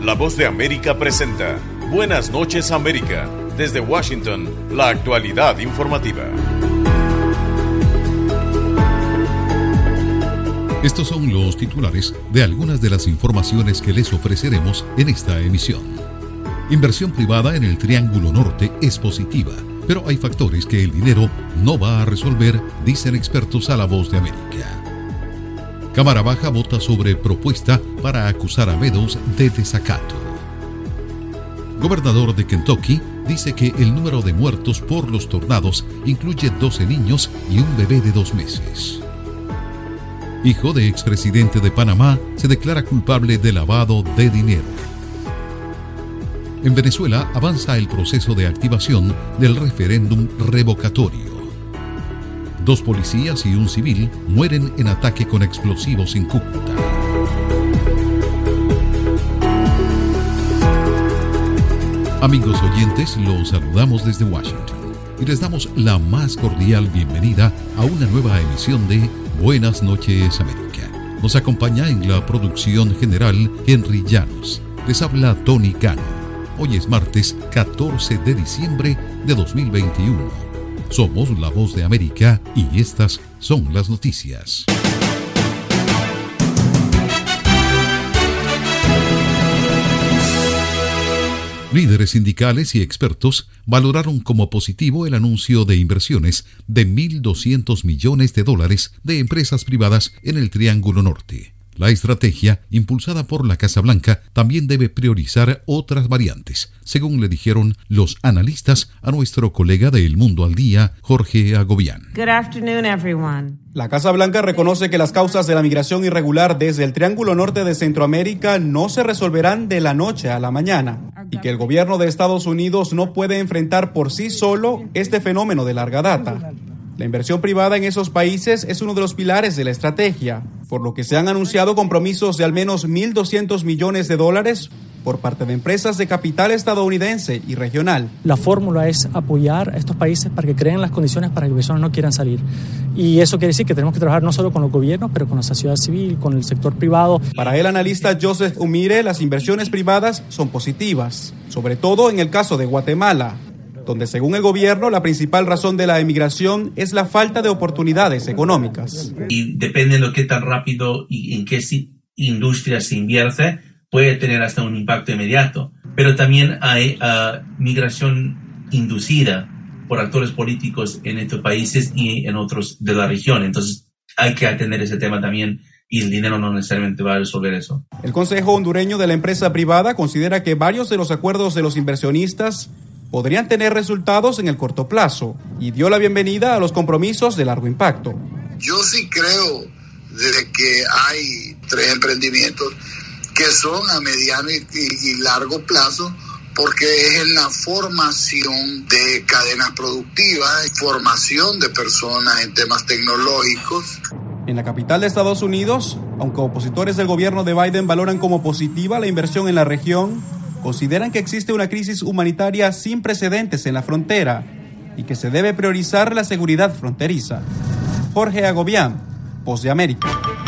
La Voz de América presenta Buenas noches América. Desde Washington, la actualidad informativa. Estos son los titulares de algunas de las informaciones que les ofreceremos en esta emisión. Inversión privada en el Triángulo Norte es positiva, pero hay factores que el dinero no va a resolver, dicen expertos a La Voz de América. Cámara Baja vota sobre propuesta para acusar a Meadows de desacato. Gobernador de Kentucky dice que el número de muertos por los tornados incluye 12 niños y un bebé de 2 meses. Hijo de expresidente de Panamá se declara culpable de lavado de dinero. En Venezuela avanza el proceso de activación del referéndum revocatorio. 2 policías y un civil mueren en ataque con explosivos en Cúcuta. Amigos oyentes, los saludamos desde Washington y les damos la más cordial bienvenida a una nueva emisión de Buenas noches América. Nos acompaña en la producción general Henry Llanos. Les habla Tony Cano. Hoy es martes 14 de diciembre de 2021. Somos La Voz de América y estas son las noticias. Líderes sindicales y expertos valoraron como positivo el anuncio de inversiones de $1.200 millones de empresas privadas en el Triángulo Norte. La estrategia, impulsada por la Casa Blanca, también debe priorizar otras variantes, según le dijeron los analistas a nuestro colega de El Mundo al Día, Jorge Agobián. Good afternoon, everyone. La Casa Blanca reconoce que las causas de la migración irregular desde el Triángulo Norte de Centroamérica no se resolverán de la noche a la mañana y que el gobierno de Estados Unidos no puede enfrentar por sí solo este fenómeno de larga data. La inversión privada en esos países es uno de los pilares de la estrategia, por lo que se han anunciado compromisos de al menos $1.200 millones por parte de empresas de capital estadounidense y regional. La fórmula es apoyar a estos países para que creen las condiciones para que las personas no quieran salir. Y eso quiere decir que tenemos que trabajar no solo con los gobiernos, pero con la sociedad civil, con el sector privado. Para el analista Joseph Umire, las inversiones privadas son positivas, sobre todo en el caso de Guatemala, donde según el gobierno la principal razón de la emigración es la falta de oportunidades económicas. Y depende de qué tan rápido y en qué industria se invierte, puede tener hasta un impacto inmediato. Pero también hay migración inducida por actores políticos en estos países y en otros de la región. Entonces hay que atender ese tema también y el dinero no necesariamente va a resolver eso. El Consejo Hondureño de la Empresa Privada considera que varios de los acuerdos de los inversionistas podrían tener resultados en el corto plazo y dio la bienvenida a los compromisos de largo impacto. Yo sí creo de que hay 3 emprendimientos que son a mediano y largo plazo, porque es en la formación de cadenas productivas, formación de personas en temas tecnológicos. En la capital de Estados Unidos, aunque opositores del gobierno de Biden valoran como positiva la inversión en la región, consideran que existe una crisis humanitaria sin precedentes en la frontera y que se debe priorizar la seguridad fronteriza. Jorge Agobián, Voz de América.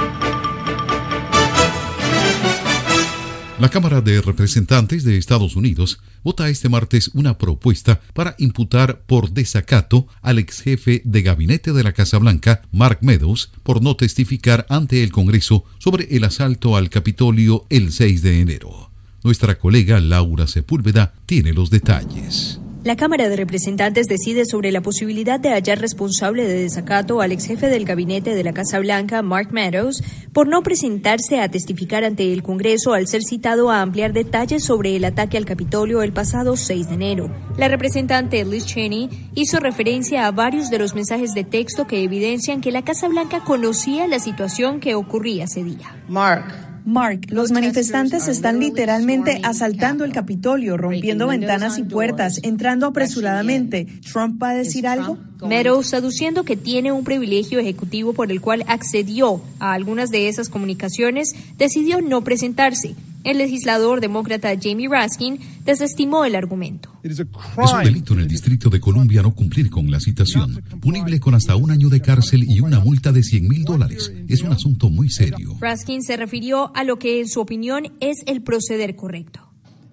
La Cámara de Representantes de Estados Unidos vota este martes una propuesta para imputar por desacato al ex jefe de gabinete de la Casa Blanca, Mark Meadows, por no testificar ante el Congreso sobre el asalto al Capitolio el 6 de enero. Nuestra colega Laura Sepúlveda tiene los detalles. La Cámara de Representantes decide sobre la posibilidad de hallar responsable de desacato al ex jefe del gabinete de la Casa Blanca, Mark Meadows, por no presentarse a testificar ante el Congreso al ser citado a ampliar detalles sobre el ataque al Capitolio el pasado 6 de enero. La representante Liz Cheney hizo referencia a varios de los mensajes de texto que evidencian que la Casa Blanca conocía la situación que ocurría ese día. Mark, los manifestantes están literalmente asaltando el Capitolio, rompiendo ventanas y puertas, entrando apresuradamente. ¿Trump va a decir algo? Meadows, aduciendo que tiene un privilegio ejecutivo por el cual accedió a algunas de esas comunicaciones, decidió no presentarse. El legislador demócrata Jamie Raskin desestimó el argumento. Es un delito en el Distrito de Columbia no cumplir con la citación, punible con hasta 1 año de cárcel y una multa de $100,000. Es un asunto muy serio. Raskin se refirió a lo que en su opinión es el proceder correcto.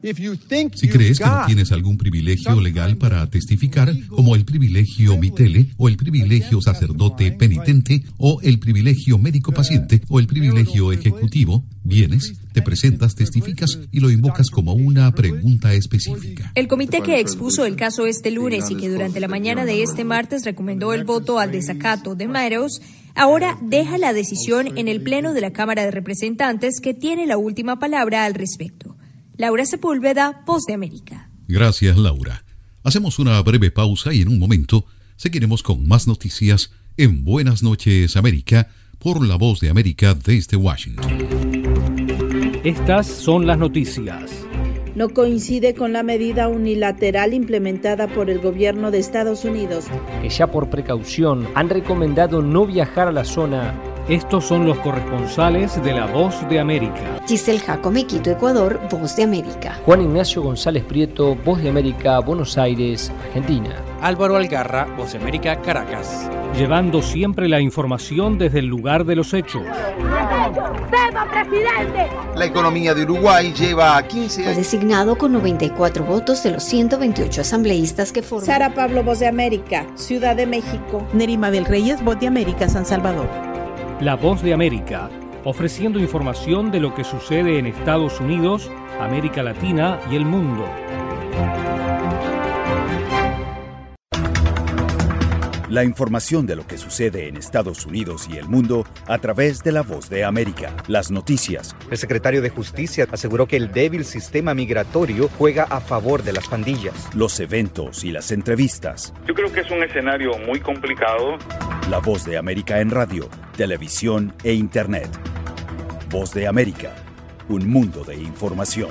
Si crees que no tienes algún privilegio legal para testificar, como el privilegio mitele, o el privilegio sacerdote penitente, o el privilegio médico paciente, o el privilegio ejecutivo, vienes, te presentas, testificas y lo invocas como una pregunta específica. El comité que expuso el caso este lunes y que durante la mañana de este martes recomendó el voto al desacato de Meadows, ahora deja la decisión en el Pleno de la Cámara de Representantes, que tiene la última palabra al respecto. Laura Sepúlveda, Voz de América. Gracias, Laura. Hacemos una breve pausa y en un momento seguiremos con más noticias en Buenas noches, América, por la Voz de América desde Washington. Estas son las noticias. No coincide con la medida unilateral implementada por el gobierno de Estados Unidos, que ya por precaución han recomendado no viajar a la zona. Estos son los corresponsales de la Voz de América. Giselle Jacome, Quito, Ecuador, Voz de América. Juan Ignacio González Prieto, Voz de América, Buenos Aires, Argentina. Álvaro Algarra, Voz de América, Caracas. Llevando siempre la información desde el lugar de los hechos. La economía de Uruguay lleva a 15 años. Fue designado con 94 votos de los 128 asambleístas que forman. Sara Pablo, Voz de América, Ciudad de México. Nerima del Reyes, Voz de América, San Salvador. La Voz de América, ofreciendo información de lo que sucede en Estados Unidos, América Latina y el mundo. La información de lo que sucede en Estados Unidos y el mundo a través de La Voz de América. Las noticias. El secretario de Justicia aseguró que el débil sistema migratorio juega a favor de las pandillas. Los eventos y las entrevistas. Yo creo que es un escenario muy complicado. La Voz de América en radio, televisión e internet. Voz de América, un mundo de información.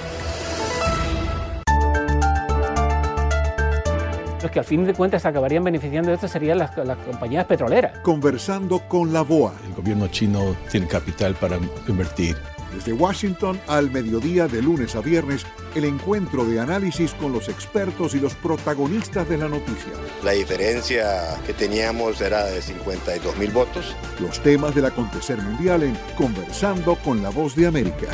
Los que al fin de cuentas acabarían beneficiando de esto serían las compañías petroleras. Conversando con la BOA. El gobierno chino tiene capital para invertir. Desde Washington al mediodía, de lunes a viernes, el encuentro de análisis con los expertos y los protagonistas de la noticia. La diferencia que teníamos era de 52,000 votos. Los temas del acontecer mundial en Conversando con la Voz de América.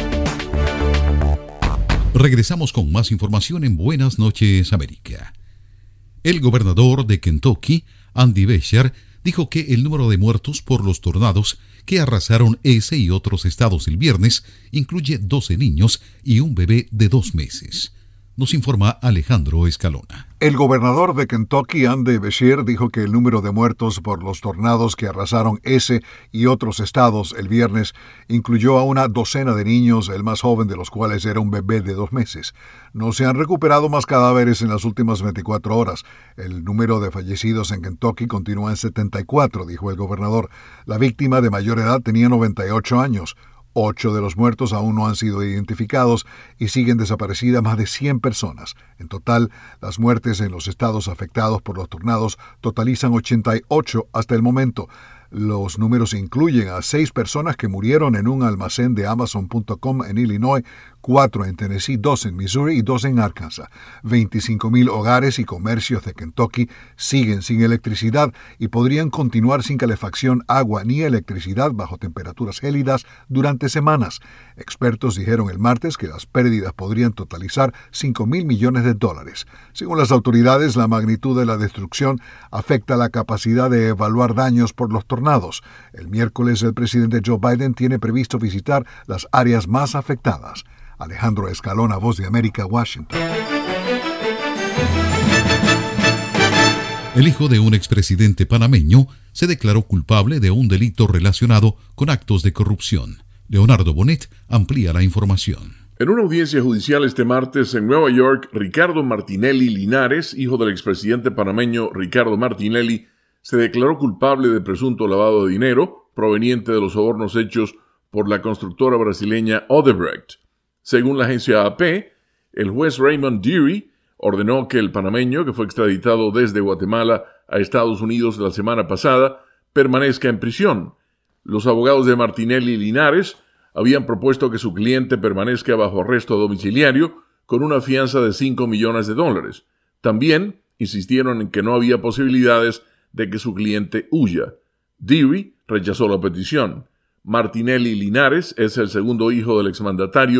Regresamos con más información en Buenas noches, América. El gobernador de Kentucky, Andy Beshear, dijo que el número de muertos por los tornados que arrasaron ese y otros estados el viernes incluye 12 niños y un bebé de 2 meses. Nos informa Alejandro Escalona. El gobernador de Kentucky, Andy Beshear, dijo que el número de muertos por los tornados que arrasaron ese y otros estados el viernes incluyó a una docena de niños, el más joven de los cuales era un bebé de 2 meses. No se han recuperado más cadáveres en las últimas 24 horas. El número de fallecidos en Kentucky continúa en 74, dijo el gobernador. La víctima de mayor edad tenía 98 años. 8 de los muertos aún no han sido identificados y siguen desaparecidas más de 100 personas. En total, las muertes en los estados afectados por los tornados totalizan 88 hasta el momento. Los números incluyen a 6 personas que murieron en un almacén de Amazon.com en Illinois, 4 en Tennessee, 2 en Missouri y 2 en Arkansas. 25,000 hogares y comercios de Kentucky siguen sin electricidad y podrían continuar sin calefacción, agua ni electricidad bajo temperaturas gélidas durante semanas. Expertos dijeron el martes que las pérdidas podrían totalizar $5,000 millones. Según las autoridades, la magnitud de la destrucción afecta la capacidad de evaluar daños por los tornados. El miércoles el presidente Joe Biden tiene previsto visitar las áreas más afectadas. Alejandro Escalona, Voz de América, Washington. El hijo de un expresidente panameño se declaró culpable de un delito relacionado con actos de corrupción. Leonardo Bonet amplía la información. En una audiencia judicial este martes en Nueva York, Ricardo Martinelli Linares, hijo del expresidente panameño Ricardo Martinelli, se declaró culpable de presunto lavado de dinero proveniente de los sobornos hechos por la constructora brasileña Odebrecht. Según la agencia AP, el juez Raymond Deary ordenó que el panameño, que fue extraditado desde Guatemala a Estados Unidos la semana pasada, permanezca en prisión. Los abogados de Martinelli Linares habían propuesto que su cliente permanezca bajo arresto domiciliario con una fianza de $5 millones. También insistieron en que no había posibilidades de que su cliente huya. Deary rechazó la petición. Martinelli Linares es el segundo hijo del exmandatario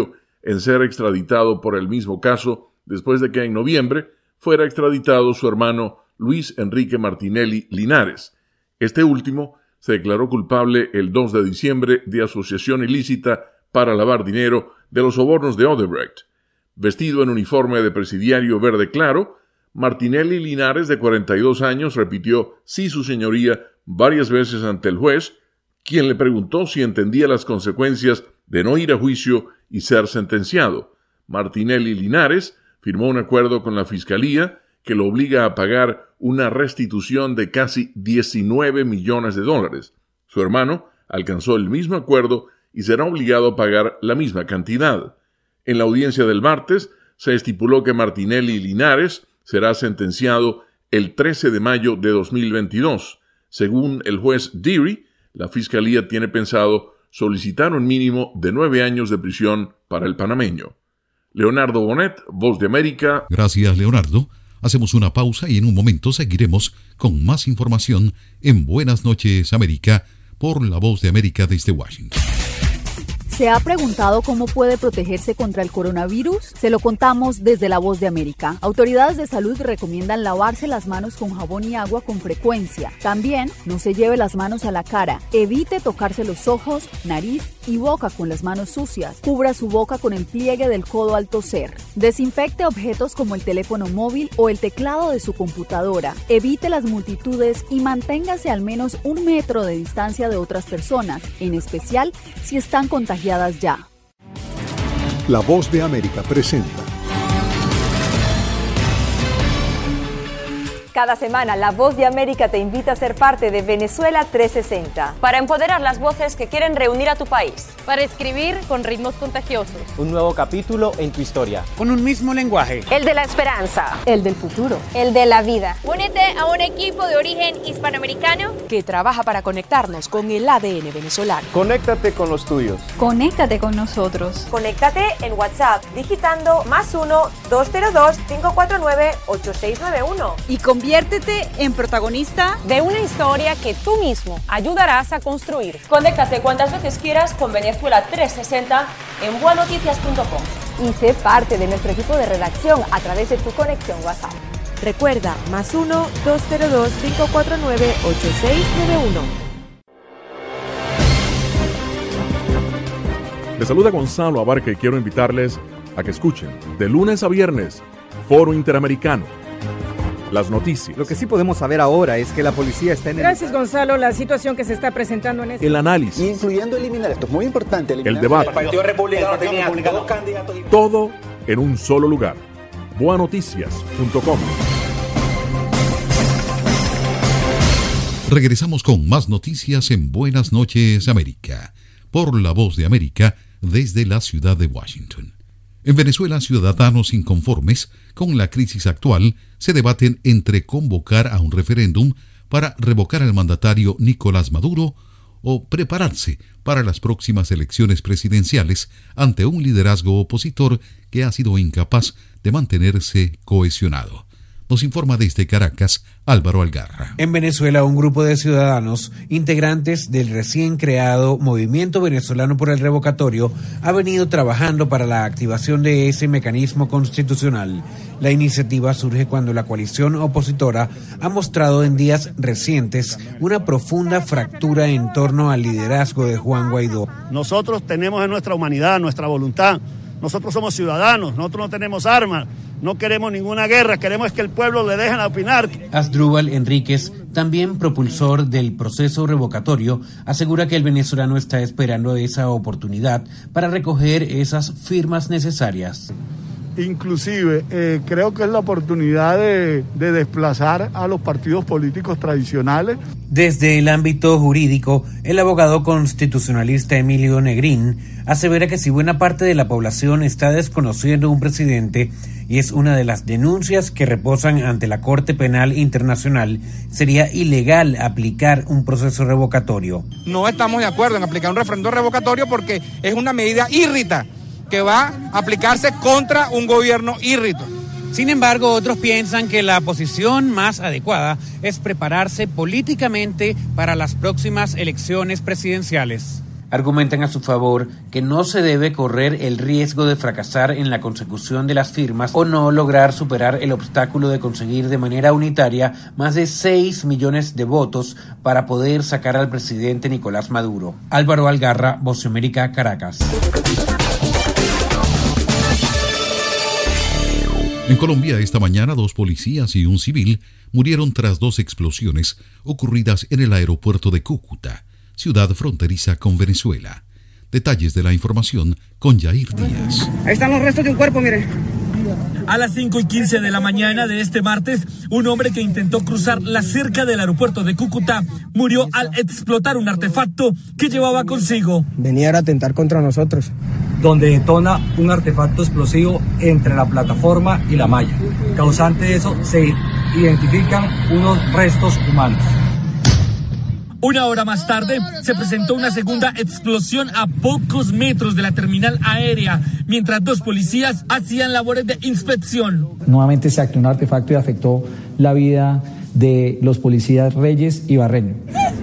en ser extraditado por el mismo caso después de que en noviembre fuera extraditado su hermano Luis Enrique Martinelli Linares. Este último se declaró culpable el 2 de diciembre de asociación ilícita para lavar dinero de los sobornos de Odebrecht. Vestido en uniforme de presidiario verde claro, Martinelli Linares, de 42 años, repitió "sí, su señoría" varias veces ante el juez, quien le preguntó si entendía las consecuencias de no ir a juicio y ser sentenciado. Martinelli Linares firmó un acuerdo con la Fiscalía que lo obliga a pagar una restitución de casi 19 millones de dólares. Su hermano alcanzó el mismo acuerdo y será obligado a pagar la misma cantidad. En la audiencia del martes se estipuló que Martinelli Linares será sentenciado el 13 de mayo de 2022. Según el juez Deary, la Fiscalía tiene pensado solicitar un mínimo de 9 años de prisión para el panameño. Leonardo Bonet, Voz de América. Gracias, Leonardo. Hacemos una pausa y en un momento seguiremos con más información en Buenas noches, América, por la Voz de América desde Washington. ¿Se ha preguntado cómo puede protegerse contra el coronavirus? Se lo contamos desde La Voz de América. Autoridades de salud recomiendan lavarse las manos con jabón y agua con frecuencia. También no se lleve las manos a la cara. Evite tocarse los ojos, nariz y boca con las manos sucias. Cubra su boca con el pliegue del codo al toser. Desinfecte objetos como el teléfono móvil o el teclado de su computadora. Evite las multitudes y manténgase al menos 1 metro de distancia de otras personas, en especial si están contagiadas ya. La Voz de América presenta. Cada semana, La Voz de América te invita a ser parte de Venezuela 360. Para empoderar las voces que quieren reunir a tu país. Para escribir con ritmos contagiosos. Un nuevo capítulo en tu historia. Con un mismo lenguaje. El de la esperanza. El del futuro. El de la vida. Únete a un equipo de origen hispanoamericano que trabaja para conectarnos con el ADN venezolano. Conéctate con los tuyos. Conéctate con nosotros. Conéctate en WhatsApp digitando +1 202 549 8691. Y conviértete en protagonista de una historia que tú mismo ayudarás a construir. Conéctate cuantas veces quieras con Venezuela 360 en buenoticias.com. Y sé parte de nuestro equipo de redacción a través de tu conexión WhatsApp. Recuerda, +1 202 549 8691. Les saluda Gonzalo Abarca y quiero invitarles a que escuchen de lunes a viernes Foro Interamericano. Las noticias. Lo que sí podemos saber ahora es que la policía está en Gracias, Gonzalo. La situación que se está presentando en este... El análisis. Incluyendo eliminar, esto es muy importante. El debate. El Partido Republicano tenía 2 candidatos. Todo en un solo lugar. Buenoticias.com. Regresamos con más noticias en Buenas noches, América, por la Voz de América desde la ciudad de Washington. En Venezuela, ciudadanos inconformes con la crisis actual se debaten entre convocar a un referéndum para revocar al mandatario Nicolás Maduro o prepararse para las próximas elecciones presidenciales ante un liderazgo opositor que ha sido incapaz de mantenerse cohesionado. Nos informa desde Caracas Álvaro Algarra. En Venezuela, un grupo de ciudadanos, integrantes del recién creado Movimiento Venezolano por el Revocatorio, ha venido trabajando para la activación de ese mecanismo constitucional. La iniciativa surge cuando la coalición opositora ha mostrado en días recientes una profunda fractura en torno al liderazgo de Juan Guaidó. Nosotros tenemos en nuestra humanidad, nuestra voluntad. Nosotros somos ciudadanos, nosotros no tenemos armas, no queremos ninguna guerra, queremos que el pueblo le dejen opinar. Asdrúbal Enríquez, también propulsor del proceso revocatorio, asegura que el venezolano está esperando esa oportunidad para recoger esas firmas necesarias. Inclusive, creo que es la oportunidad de desplazar a los partidos políticos tradicionales. Desde el ámbito jurídico, el abogado constitucionalista Emilio Negrín asevera que si buena parte de la población está desconociendo un presidente, y es una de las denuncias que reposan ante la Corte Penal Internacional, sería ilegal aplicar un proceso revocatorio. No estamos de acuerdo en aplicar un referéndum revocatorio porque es una medida írrita que va a aplicarse contra un gobierno írrito. Sin embargo, otros piensan que la posición más adecuada es prepararse políticamente para las próximas elecciones presidenciales. argumentan a su favor que no se debe correr el riesgo de fracasar en la consecución de las firmas o no lograr superar el obstáculo de conseguir de manera unitaria más de 6 millones de votos para poder sacar al presidente Nicolás Maduro. Álvaro Algarra, Voz de América, Caracas. En Colombia esta mañana 2 policías y un civil murieron tras 2 explosiones ocurridas en el aeropuerto de Cúcuta, ciudad fronteriza con Venezuela. Detalles de la información con Yair Díaz. Ahí están los restos de un cuerpo, mire. A las 5:15 de la mañana de este martes, un hombre que intentó cruzar la cerca del aeropuerto de Cúcuta murió al explotar un artefacto que llevaba consigo. Venía a atentar contra nosotros. Donde detona un artefacto explosivo entre la plataforma y la malla. Causante de eso, se identifican unos restos humanos. Una hora más tarde, se presentó una segunda explosión a pocos metros de la terminal aérea, mientras 2 policías hacían labores de inspección. Nuevamente se activó un artefacto y afectó la vida de los policías Reyes y Barreño.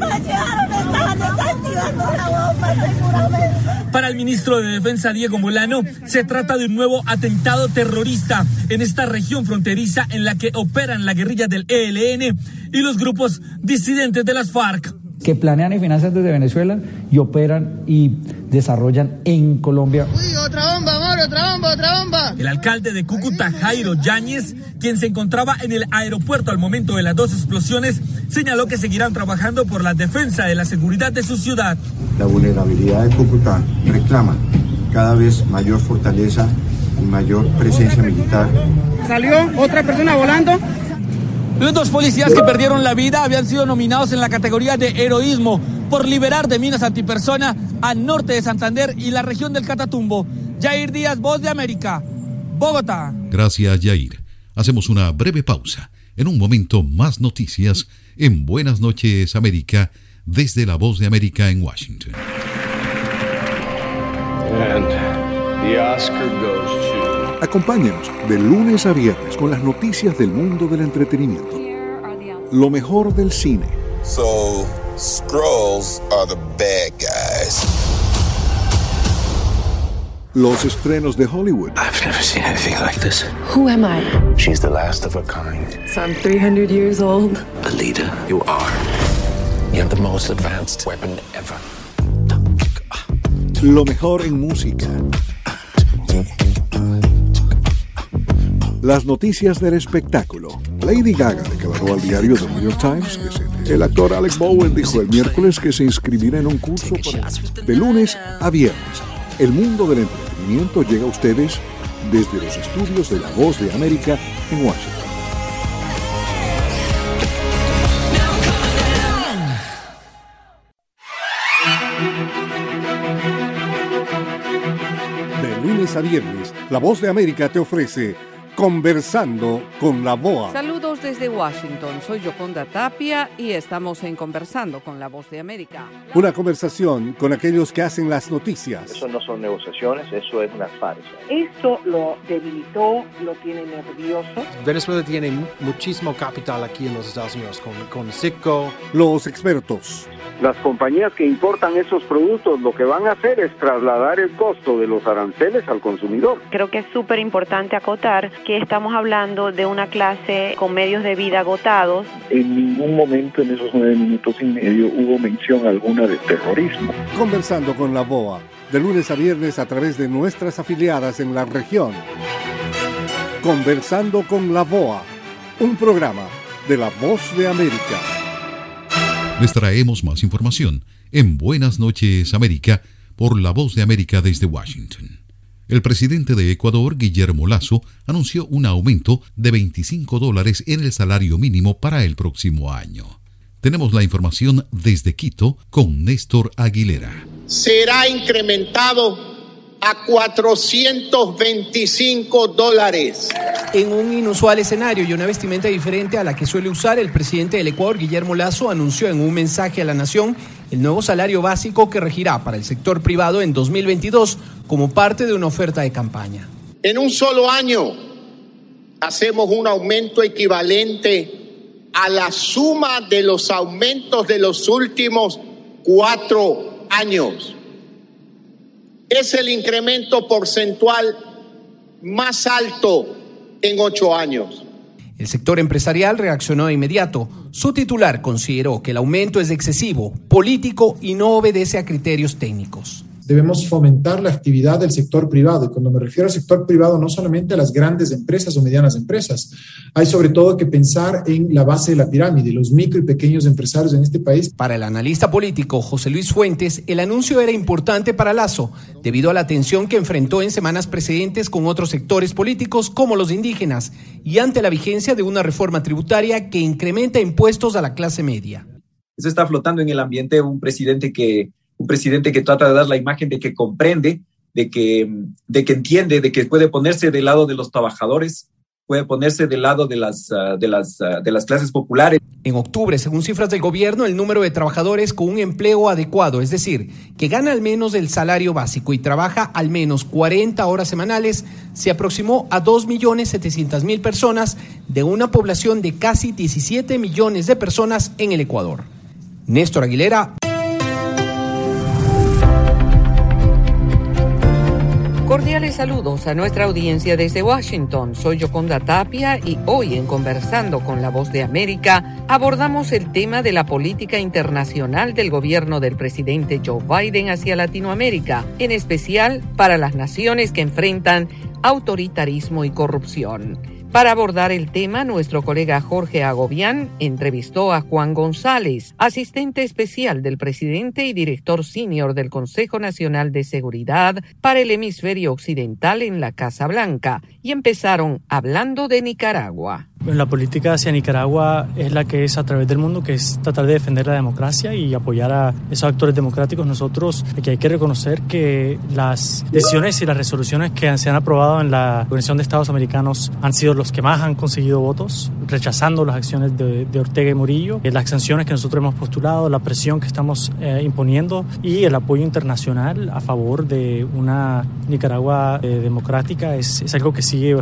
Para el ministro de Defensa, Diego Molano, se trata de un nuevo atentado terrorista en esta región fronteriza en la que operan la guerrilla del ELN y los grupos disidentes de las FARC. Que planean y financian desde Venezuela y operan y desarrollan en Colombia. Uy, otra bomba, amor, otra bomba. El alcalde de Cúcuta, Jairo Yáñez, quien se encontraba en el aeropuerto al momento de las 2 explosiones, señaló que seguirán trabajando por la defensa de la seguridad de su ciudad. La vulnerabilidad de Cúcuta reclama cada vez mayor fortaleza y mayor presencia militar. Salió otra persona volando. Los 2 policías que perdieron la vida habían sido nominados en la categoría de heroísmo por liberar de minas antipersona al norte de Santander y la región del Catatumbo. Yair Díaz, Voz de América, Bogotá. Gracias, Yair. Hacemos una breve pausa. En un momento, más noticias en Buenas noches, América, desde la Voz de América en Washington. And the Oscar goes to... Acompáñenos de lunes a viernes con las noticias del mundo del entretenimiento. Lo mejor del cine. So, Skrulls are the bad guys. Los estrenos de Hollywood. I've never seen anything like this. Who am I? She's the last of her kind. So I'm 300 years old. A leader, you are. You have the most advanced weapon ever. Lo mejor en música. Las noticias del espectáculo. Lady Gaga declaró al diario The New York Times que el actor Alec Bowen dijo el miércoles que se inscribirá en un curso de lunes a viernes. El mundo del entretenimiento llega a ustedes desde los estudios de La Voz de América en Washington. De lunes a viernes, La Voz de América te ofrece Conversando con la BOA. Saludos desde Washington, soy Yoconda Tapia y estamos en Conversando con la Voz de América. Una conversación con aquellos que hacen las noticias. Eso no son negociaciones, eso es una farsa. Esto lo debilitó, lo tiene nervioso. Venezuela tiene muchísimo capital aquí en los Estados Unidos, con Citgo. Los expertos. Las compañías que importan esos productos lo que van a hacer es trasladar el costo de los aranceles al consumidor. Creo que es súper importante acotar que estamos hablando de una clase con medios de vida agotados. En ningún momento en esos 9 minutos y medio hubo mención alguna de terrorismo. Conversando con la BOA, de lunes a viernes a través de nuestras afiliadas en la región. Conversando con la BOA, un programa de La Voz de América. Les traemos más información en Buenas noches, América, por La Voz de América desde Washington. El presidente de Ecuador, Guillermo Lasso, anunció un aumento de $25 en el salario mínimo para el próximo año. Tenemos la información desde Quito con Néstor Aguilera. Será incrementado a $425. En un inusual escenario y una vestimenta diferente a la que suele usar, el presidente del Ecuador, Guillermo Lasso, anunció en un mensaje a la nación el nuevo salario básico que regirá para el sector privado en 2022 como parte de una oferta de campaña. En un solo año hacemos un aumento equivalente a la suma de los aumentos de los últimos 4 años. Es el incremento porcentual más alto en 8 años. El sector empresarial reaccionó de inmediato. Su titular consideró que el aumento es excesivo, político y no obedece a criterios técnicos. Debemos fomentar la actividad del sector privado. Y cuando me refiero al sector privado, no solamente a las grandes empresas o medianas empresas. Hay sobre todo que pensar en la base de la pirámide, los micro y pequeños empresarios en este país. Para el analista político José Luis Fuentes, el anuncio era importante para Lasso, debido a la tensión que enfrentó en semanas precedentes con otros sectores políticos como los indígenas y ante la vigencia de una reforma tributaria que incrementa impuestos a la clase media. Eso está flotando en el ambiente un presidente que trata de dar la imagen de que comprende, de que entiende, de que puede ponerse del lado de los trabajadores, puede ponerse del lado de las clases populares. En octubre, según cifras del gobierno, el número de trabajadores con un empleo adecuado, es decir, que gana al menos el salario básico y trabaja al menos 40 horas semanales, se aproximó a 2.700.000 personas de una población de casi 17 millones de personas en el Ecuador. Néstor Aguilera. Cordiales saludos a nuestra audiencia desde Washington. Soy Yoconda Tapia y hoy en Conversando con la Voz de América abordamos el tema de la política internacional del gobierno del presidente Joe Biden hacia Latinoamérica, en especial para las naciones que enfrentan autoritarismo y corrupción. Para abordar el tema, nuestro colega Jorge Agobián entrevistó a Juan González, asistente especial del presidente y director senior del Consejo Nacional de Seguridad para el Hemisferio Occidental en la Casa Blanca, y empezaron hablando de Nicaragua. La política hacia Nicaragua es la que es a través del mundo, que es tratar de defender la democracia y apoyar a esos actores democráticos. Nosotros aquí hay que reconocer que las decisiones y las resoluciones que se han aprobado en la Organización de Estados Americanos han sido los que más han conseguido votos, rechazando las acciones de Ortega y Murillo, las sanciones que nosotros hemos postulado, la presión que estamos imponiendo y el apoyo internacional a favor de una Nicaragua democrática es algo que sigue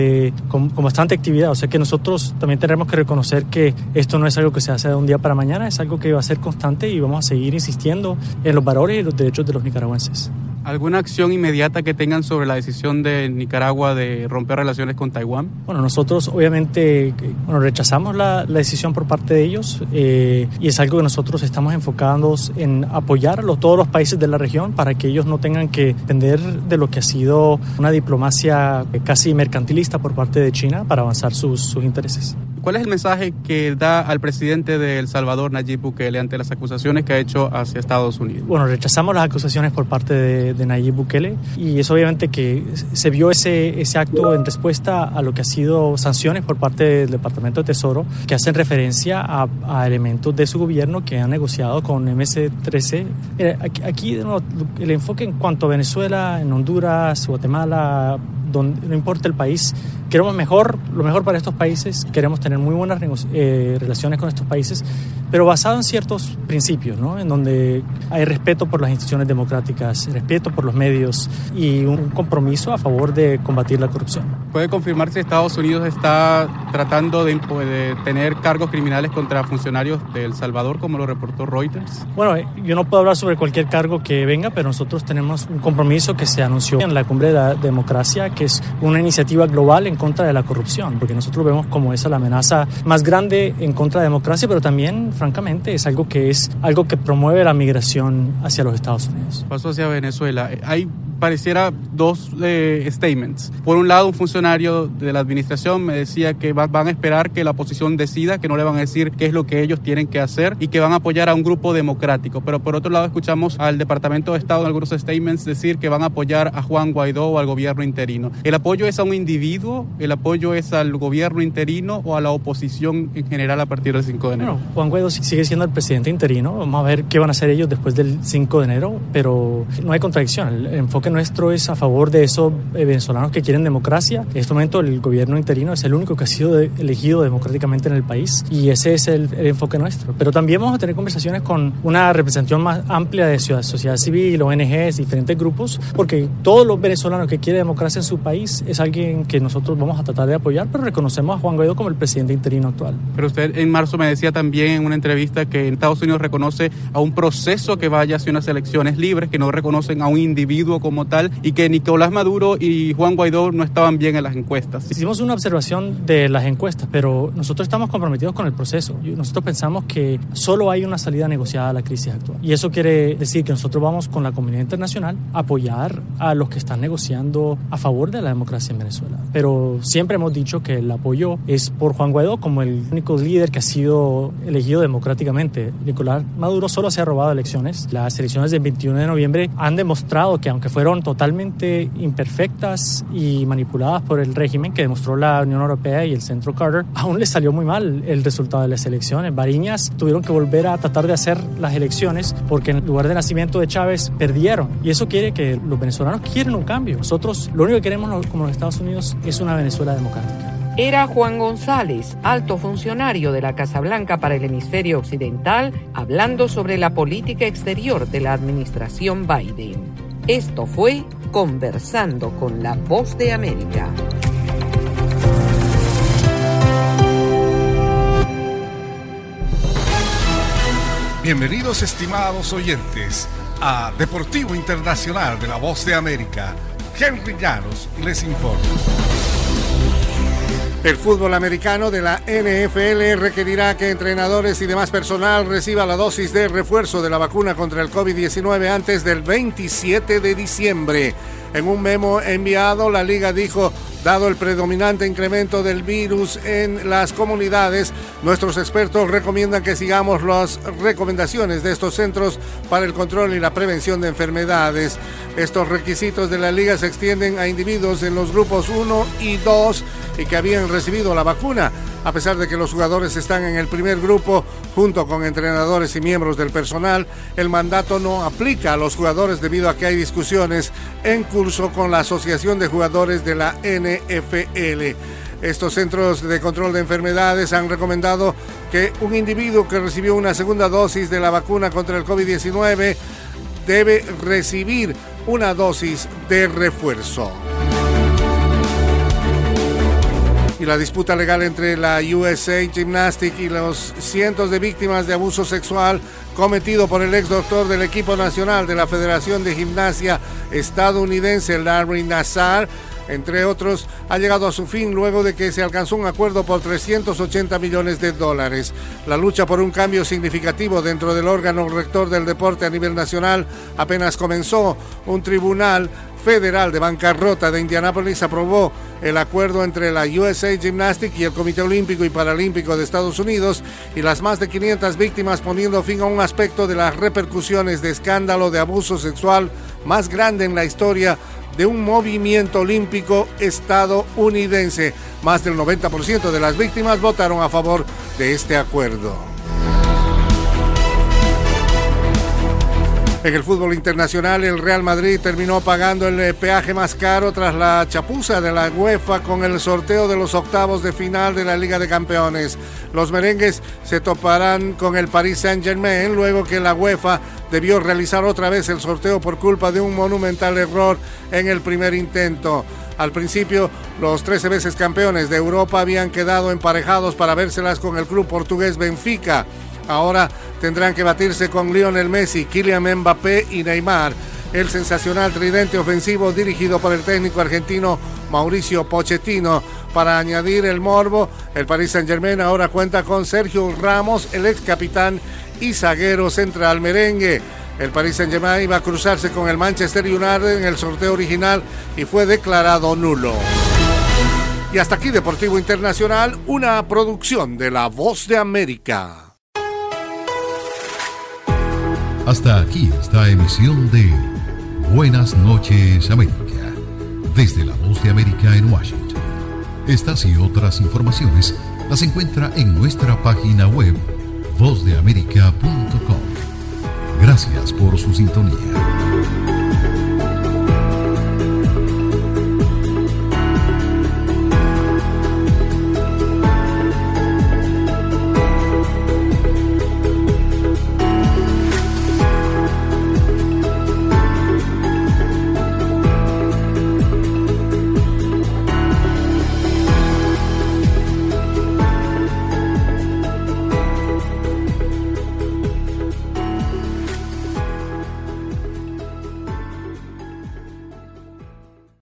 con bastante actividad. O sea que nosotros también tenemos que reconocer que esto no es algo que se hace de un día para mañana, es algo que va a ser constante y vamos a seguir insistiendo en los valores y los derechos de los nicaragüenses. ¿Alguna acción inmediata que tengan sobre la decisión de Nicaragua de romper relaciones con Taiwán? Bueno, nosotros obviamente rechazamos la decisión por parte de ellos y es algo que nosotros estamos enfocados en apoyar a todos los países de la región para que ellos no tengan que depender de lo que ha sido una diplomacia casi mercantilista por parte de China para avanzar sus intereses. ¿Cuál es el mensaje que da al presidente de El Salvador, Nayib Bukele, ante las acusaciones que ha hecho hacia Estados Unidos? Bueno, rechazamos las acusaciones por parte de Nayib Bukele y es obviamente que se vio ese acto en respuesta a lo que ha sido sanciones por parte del Departamento de Tesoro que hacen referencia a elementos de su gobierno que han negociado con MC-13. Aquí el enfoque en cuanto a Venezuela, en Honduras, Guatemala, donde no importa el país, queremos lo mejor para estos países, queremos tener muy buenas relaciones con estos países, pero basado en ciertos principios, ¿no? En donde hay respeto por las instituciones democráticas, respeto por los medios y un compromiso a favor de combatir la corrupción. ¿Puede confirmar si Estados Unidos está tratando de tener cargos criminales contra funcionarios de El Salvador, como lo reportó Reuters? Bueno, yo no puedo hablar sobre cualquier cargo que venga, pero nosotros tenemos un compromiso que se anunció en la Cumbre de la Democracia, que es una iniciativa global en contra de la corrupción, porque nosotros vemos como esa la amenaza más grande en contra de la democracia, pero también, francamente, es algo que promueve la migración hacia los Estados Unidos. Paso hacia Venezuela. Hay pareciera dos statements. Por un lado, un funcionario de la administración me decía que van a esperar que la oposición decida, que no le van a decir qué es lo que ellos tienen que hacer y que van a apoyar a un grupo democrático. Pero por otro lado, escuchamos al Departamento de Estado en algunos statements decir que van a apoyar a Juan Guaidó o al gobierno interino. ¿El apoyo es a un individuo? ¿El apoyo es al gobierno interino o a la oposición en general a partir del 5 de enero? Bueno, Juan Guaidó sigue siendo el presidente interino. Vamos a ver qué van a hacer ellos después del 5 de enero, pero no hay contradicción. El enfoque nuestro es a favor de esos venezolanos que quieren democracia. En este momento el gobierno interino es el único que ha sido elegido democráticamente en el país y ese es el enfoque nuestro. Pero también vamos a tener conversaciones con una representación más amplia de sociedad civil, ONGs, diferentes grupos, porque todos los venezolanos que quieren democracia en su país es alguien que nosotros vamos a tratar de apoyar, pero reconocemos a Juan Guaidó como el presidente interino actual. Pero usted en marzo me decía también en una entrevista que Estados Unidos reconoce a un proceso que vaya hacia unas elecciones libres, que no reconocen a un individuo como como tal y que Nicolás Maduro y Juan Guaidó no estaban bien en las encuestas. Hicimos una observación de las encuestas, pero nosotros estamos comprometidos con el proceso. Nosotros pensamos que solo hay una salida negociada a la crisis actual. Y eso quiere decir que nosotros vamos con la comunidad internacional a apoyar a los que están negociando a favor de la democracia en Venezuela. Pero siempre hemos dicho que el apoyo es por Juan Guaidó como el único líder que ha sido elegido democráticamente. Nicolás Maduro solo se ha robado elecciones. Las elecciones del 21 de noviembre han demostrado que aunque fueron totalmente imperfectas y manipuladas por el régimen que demostró la Unión Europea y el Centro Carter, aún les salió muy mal el resultado de las elecciones. Bariñas tuvieron que volver a tratar de hacer las elecciones porque en el lugar de nacimiento de Chávez perdieron. Y eso quiere que los venezolanos quieren un cambio. Nosotros lo único que queremos como los Estados Unidos es una Venezuela democrática. Era Juan González, alto funcionario de la Casa Blanca para el hemisferio occidental, hablando sobre la política exterior de la administración Biden. Esto fue Conversando con la Voz de América. Bienvenidos, estimados oyentes, a Deportivo Internacional de la Voz de América. Henry Llanos les informa. El fútbol americano de la NFL requerirá que entrenadores y demás personal reciba la dosis de refuerzo de la vacuna contra el COVID-19 antes del 27 de diciembre. En un memo enviado, la liga dijo: dado el predominante incremento del virus en las comunidades, nuestros expertos recomiendan que sigamos las recomendaciones de estos centros para el control y la prevención de enfermedades. Estos requisitos de la liga se extienden a individuos en los grupos 1 y 2 y que habían recibido la vacuna, a pesar de que los jugadores están en el primer grupo junto con entrenadores y miembros del personal. El mandato no aplica a los jugadores debido a que hay discusiones en curso con la Asociación de Jugadores de la NFL. Estos centros de control de enfermedades han recomendado que un individuo que recibió una segunda dosis de la vacuna contra el COVID-19 debe recibir una dosis de refuerzo. Y la disputa legal entre la USA Gymnastics y los cientos de víctimas de abuso sexual cometido por el ex doctor del equipo nacional de la Federación de Gimnasia estadounidense, Larry Nassar, entre otros, ha llegado a su fin luego de que se alcanzó un acuerdo por $380 millones. La lucha por un cambio significativo dentro del órgano rector del deporte a nivel nacional apenas comenzó. Un tribunal federal de bancarrota de Indianápolis aprobó el acuerdo entre la USA Gymnastics y el Comité Olímpico y Paralímpico de Estados Unidos y las más de 500 víctimas, poniendo fin a un aspecto de las repercusiones de escándalo de abuso sexual más grande en la historia de un movimiento olímpico estadounidense. Más del 90% de las víctimas votaron a favor de este acuerdo. En el fútbol internacional, el Real Madrid terminó pagando el peaje más caro tras la chapuza de la UEFA con el sorteo de los octavos de final de la Liga de Campeones. Los merengues se toparán con el Paris Saint-Germain luego que la UEFA debió realizar otra vez el sorteo por culpa de un monumental error en el primer intento. Al principio, los 13 veces campeones de Europa habían quedado emparejados para vérselas con el club portugués Benfica. Ahora tendrán que batirse con Lionel Messi, Kylian Mbappé y Neymar. El sensacional tridente ofensivo dirigido por el técnico argentino Mauricio Pochettino. Para añadir el morbo, el Paris Saint-Germain ahora cuenta con Sergio Ramos, el ex capitán y zaguero central merengue. El Paris Saint-Germain iba a cruzarse con el Manchester United en el sorteo original y fue declarado nulo. Y hasta aquí Deportivo Internacional, una producción de La Voz de América. Hasta aquí esta emisión de Buenas noches América, desde La Voz de América en Washington. Estas y otras informaciones las encuentra en nuestra página web vozdeamerica.com. Gracias por su sintonía.